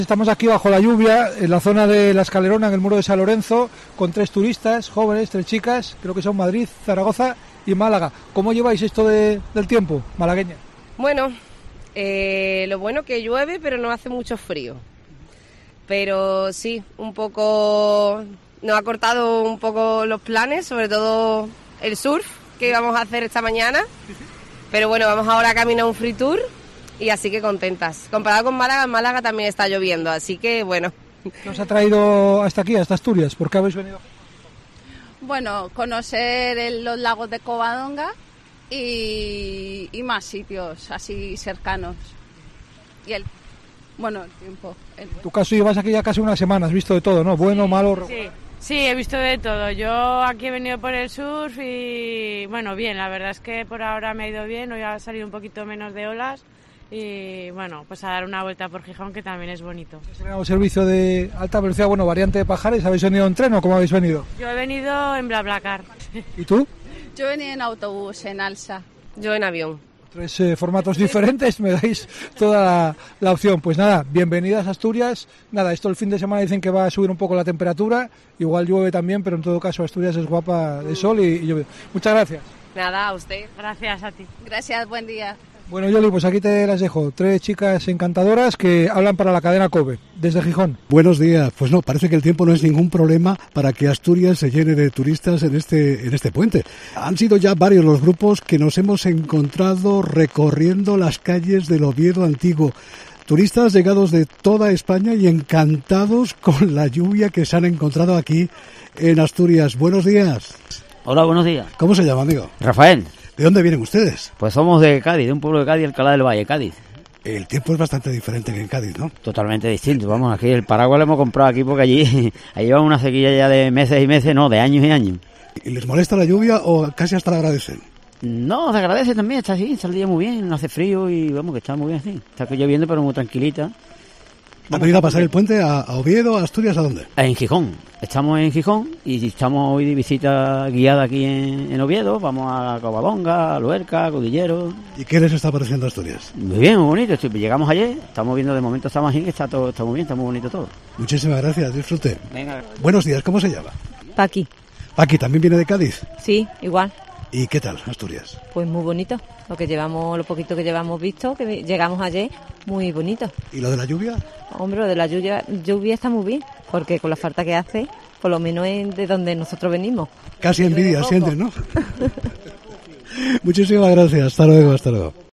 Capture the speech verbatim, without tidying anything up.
Estamos aquí bajo la lluvia, en la zona de la Escalerona, en el Muro de San Lorenzo, con tres turistas jóvenes, tres chicas, creo que son Madrid, Zaragoza y Málaga. ¿Cómo lleváis esto de, del tiempo, malagueña? Bueno, eh, lo bueno que llueve, pero no hace mucho frío. Pero sí, un poco, nos ha cortado un poco los planes, sobre todo el surf que íbamos a hacer esta mañana. Pero bueno, vamos ahora camino a un free tour. Y así que contentas. Comparado con Málaga, en Málaga también está lloviendo, así que bueno. ¿Qué os ha traído hasta aquí, hasta Asturias? ¿Por qué habéis venido? Bueno, conocer el, los lagos de Covadonga y, y más sitios así cercanos. Y el, bueno, el tiempo. El... En tu caso llevas aquí ya casi una semana, has visto de todo, ¿no? Bueno, sí, malo... Sí, sí, he visto de todo. Yo aquí he venido por el surf y bueno, bien, la verdad es que por ahora me ha ido bien, hoy ha salido un poquito menos de olas. Y bueno, pues a dar una vuelta por Gijón, que también es bonito. ¿Es un servicio de alta velocidad, bueno, variante de Pajares? ¿Habéis venido en tren o cómo habéis venido? Yo he venido en BlaBlaCar. ¿Y tú? Yo he venido en autobús, en Alsa. Yo en avión. Tres eh, formatos diferentes, me dais toda la, la opción. Pues nada, bienvenidas a Asturias. Nada, esto el fin de semana dicen que va a subir un poco la temperatura, igual llueve también, pero en todo caso Asturias es guapa de sol y, y llueve. Muchas gracias. Nada, a usted. Gracias a ti. Gracias, buen día. Bueno, Yoli, pues aquí te las dejo. Tres chicas encantadoras que hablan para la cadena COPE, desde Gijón. Buenos días. Pues no, parece que el tiempo no es ningún problema para que Asturias se llene de turistas en este, en este puente. Han sido ya varios los grupos que nos hemos encontrado recorriendo las calles del Oviedo antiguo. Turistas llegados de toda España y encantados con la lluvia que se han encontrado aquí en Asturias. Buenos días. Hola, buenos días. ¿Cómo se llama, amigo? Rafael. ¿De dónde vienen ustedes? Pues somos de Cádiz, de un pueblo de Cádiz, Alcalá del Valle, Cádiz. El tiempo es bastante diferente que en Cádiz, ¿no? Totalmente distinto. Vamos, aquí el paraguas lo hemos comprado aquí porque allí, allí llevan una sequía ya de meses y meses, no, de años y años. ¿Y les molesta la lluvia o casi hasta la agradecen? No, se agradece también, está así, está el día muy bien, no hace frío y vamos, que está muy bien así. Está lloviendo pero muy tranquilita. ¿Han venido a pasar el puente a, a Oviedo, a Asturias, a dónde? En Gijón. Estamos en Gijón y estamos hoy de visita guiada aquí en, en Oviedo. Vamos a Covadonga, a Luerca, a Cudillero. ¿Y qué les está pareciendo Asturias? Muy bien, muy bonito. Llegamos ayer, estamos viendo, de momento estamos aquí, está todo, está muy bien, está muy bonito todo. Muchísimas gracias, disfrute. Venga. Buenos días, ¿cómo se llama? Paqui. Paqui, ¿también viene de Cádiz? Sí, igual. ¿Y qué tal, Asturias? Pues muy bonito. Lo que llevamos, lo poquito que llevamos visto, que llegamos ayer, muy bonito. ¿Y lo de la lluvia? Hombre, lo de la lluvia, lluvia está muy bien, porque con la falta que hace, por lo menos es de donde nosotros venimos. Casi envidia sientes, ¿no? Muchísimas gracias. Hasta luego, hasta luego.